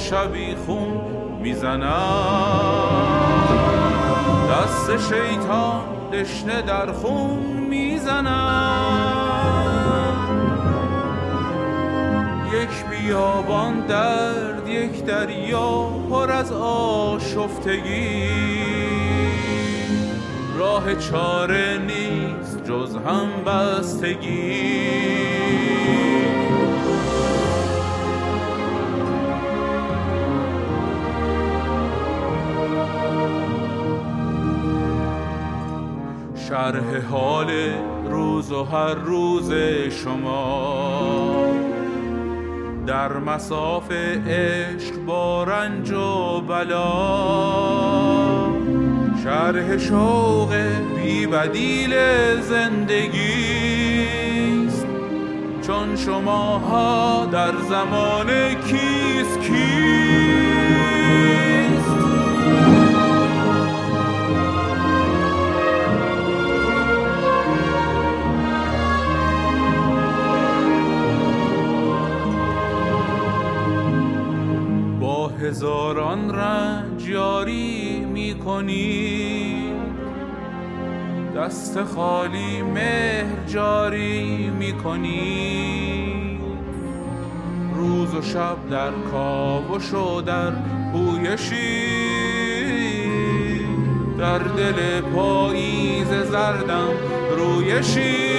شبیخون میزنم، دست شیطان دشنه در خون میزنم. یک بیابان درد، یک دریا پر از آشفتگی، راه چاره نیست جز همبستگی. شرح حال روز و هر روز شما در مصاف عشق با رنج و بلا، شرح شوق بی بدیل زندگیست، چون شماها در زمان کیست کیست. هزاران رنج یاری می‌کنی، دست خالی مهر جاری می‌کنی، روز و شب در کاوش و در پویشی، در دل پاییز زردم رویشی.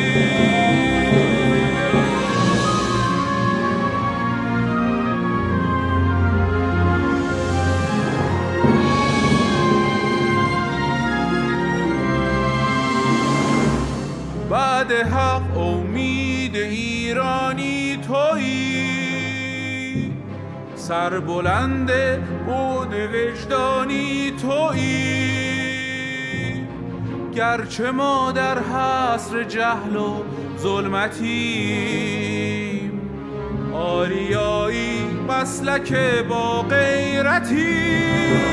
بعد حق امید ایرانی تویی، سربلند بود وجدانی تویی، گرچه ما در حصر جهل و ظلمتیم، آریایی مسلک با غیرتی.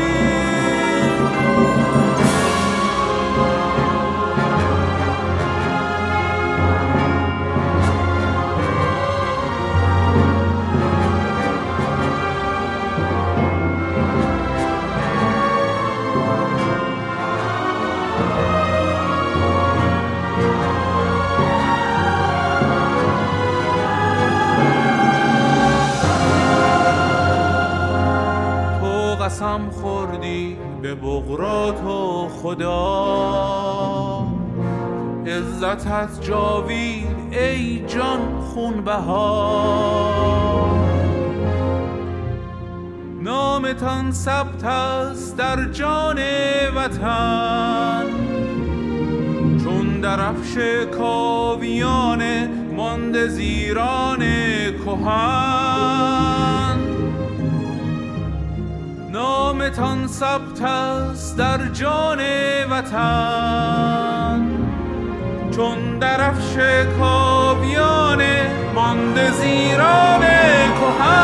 قسم خوردی به بغرات و خدا، عزتت جاوید ای جان خونبها، نامتان ثبت است در جان وطن، چون درفش کاویان مانده زیران کهن، نامتان ثبت است در جان وطن، چون درفش کاویان مانده زیران کهن.